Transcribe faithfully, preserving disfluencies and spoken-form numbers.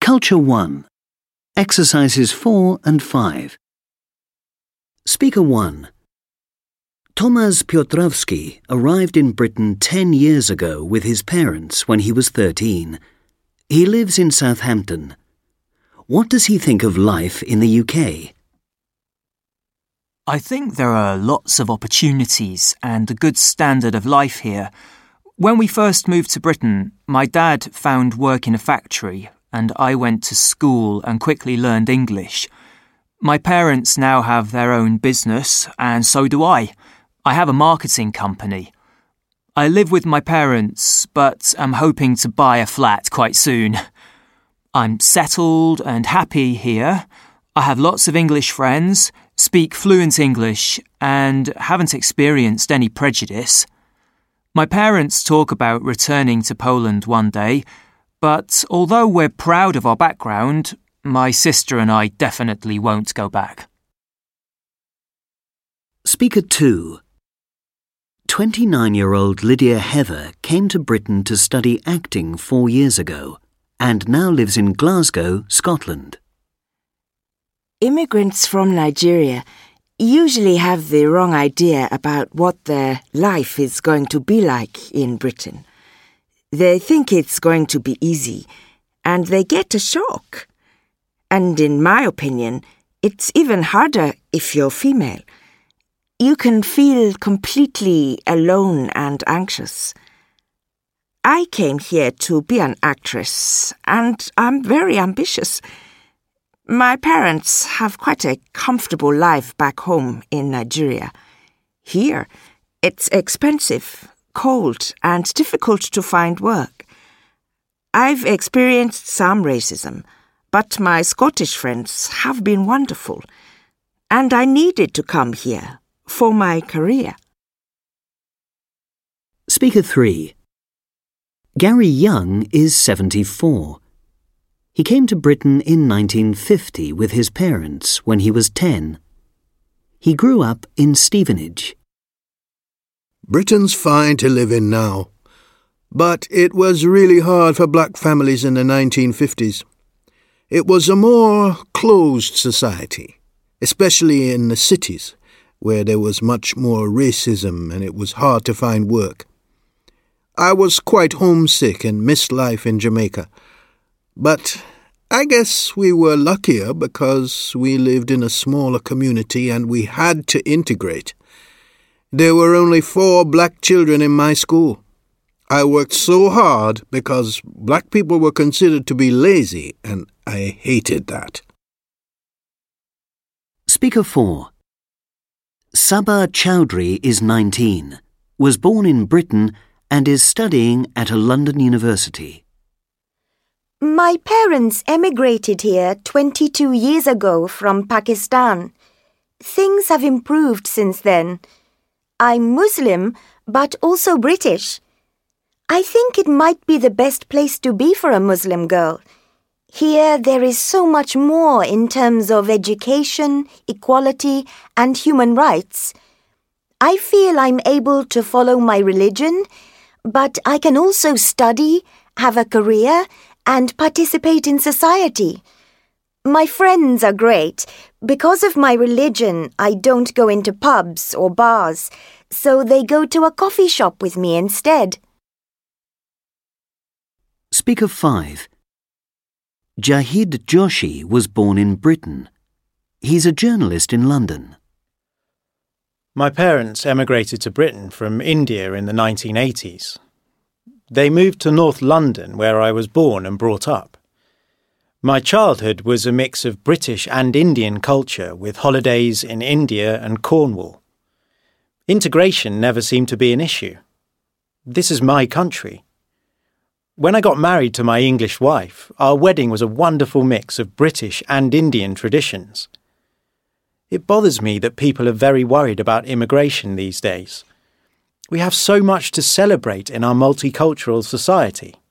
Culture one. Exercises four and five. Speaker one. Tomasz Piotrowski arrived in Britain ten years ago with his parents when he was thirteen. He lives in Southampton. What does he think of life in the U K? I think there are lots of opportunities and a good standard of life here. When we first moved to Britain, my dad found work in a factory and I went to school and quickly learned English. My parents now have their own business and so do I. I have a marketing company. I live with my parents, but am hoping to buy a flat quite soon. I'm settled and happy here. I have lots of English friends, speak fluent English, and haven't experienced any prejudice. My parents talk about returning to Poland one day, but although we're proud of our background, my sister and I definitely won't go back. Speaker two. twenty-nine-year-old Lydia Heather came to Britain to study acting four years ago and now lives in Glasgow, Scotland. Immigrants from Nigeria usually have the wrong idea about what their life is going to be like in Britain. They think it's going to be easy, and they get a shock. And in my opinion, it's even harder if you're female. You can feel completely alone and anxious. I came here to be an actress, and I'm very ambitious. My parents have quite a comfortable life back home in Nigeria. Here, it's expensive, cold, and difficult to find work. I've experienced some racism, but my Scottish friends have been wonderful, and I needed to come here for my career. Speaker three. Gary Young is seventy-four. He came to Britain in nineteen fifty with his parents when he was ten. He grew up in Stevenage. Britain's fine to live in now, but it was really hard for black families in the nineteen fifties. It was a more closed society, especially in the cities, where there was much more racism and it was hard to find work. I was quite homesick and missed life in Jamaica, but I guess we were luckier because we lived in a smaller community and we had to integrate. There were only four black children in my school. I worked so hard because black people were considered to be lazy, and I hated that. Speaker four. Sabah Chowdhury is nineteen, was born in Britain and is studying at a London university. My parents emigrated here twenty-two years ago from Pakistan. Things have improved since then. I'm Muslim, but also British. I think it might be the best place to be for a Muslim girl. Here there is so much more in terms of education, equality, and human rights. I feel I'm able to follow my religion, but I can also study, have a career, and participate in society. My friends are great. Because of my religion, I don't go into pubs or bars, so they go to a coffee shop with me instead. Speaker five. Jahid Joshi was born in Britain. He's a journalist in London. My parents emigrated to Britain from India in the nineteen eighties. They moved to North London, where I was born and brought up. My childhood was a mix of British and Indian culture, with holidays in India and Cornwall. Integration never seemed to be an issue. This is my country. When I got married to my English wife, our wedding was a wonderful mix of British and Indian traditions. It bothers me that people are very worried about immigration these days. We have so much to celebrate in our multicultural society.